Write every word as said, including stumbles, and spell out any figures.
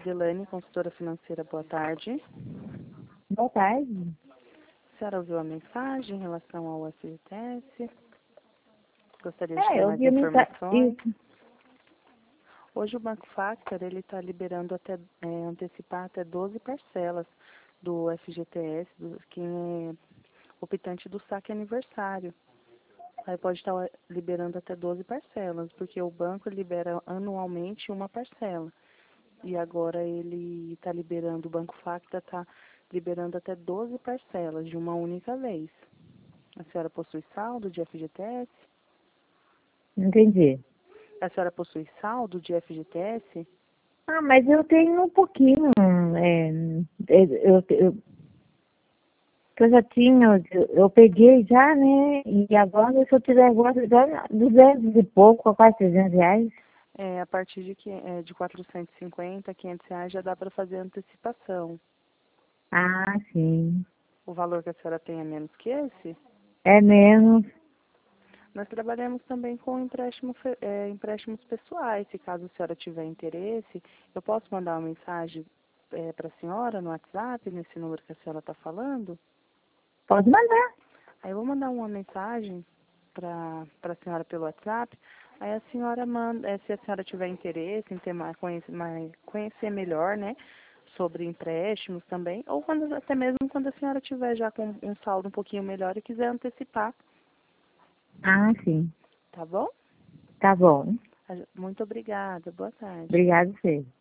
Rosilane, consultora financeira, boa tarde. Boa tarde. A senhora ouviu a mensagem em relação ao F G T S? Gostaria de É, ter eu mais vi a mensagem. informações? Isso. Hoje o Banco Factor ele está liberando até, é, antecipar até doze parcelas do F G T S, do, quem é optante do saque aniversário. Aí pode estar liberando até doze parcelas, porque o banco libera anualmente uma parcela. E agora ele está liberando, o Banco Facta está liberando até doze parcelas de uma única vez. A senhora possui saldo de F G T S? Não entendi. A senhora possui saldo de F G T S? Ah, mas eu tenho um pouquinho. É, eu, eu, eu, que eu já tinha, eu, eu peguei já, né? E agora, se eu tiver agora, já duzentos e pouco, quase trezentos reais. É, a partir de, que, é, de quatrocentos e cinquenta, quinhentos reais já dá para fazer antecipação. Ah, sim. O valor que a senhora tem é menos que esse? É menos. Nós trabalhamos também com empréstimo, fe- é, empréstimos pessoais. Se caso a senhora tiver interesse, eu posso mandar uma mensagem é, para a senhora no WhatsApp, nesse número que a senhora está falando? Pode mandar. Aí eu vou mandar uma mensagem para a senhora pelo WhatsApp. Aí a senhora manda, é, se a senhora tiver interesse em ter mais, conhecer, mais, conhecer melhor, né, sobre empréstimos também, ou quando, até mesmo quando a senhora tiver já com um saldo um pouquinho melhor e quiser antecipar, Ah, sim. tá bom? Tá bom. Muito obrigada. Boa tarde. Obrigada a você.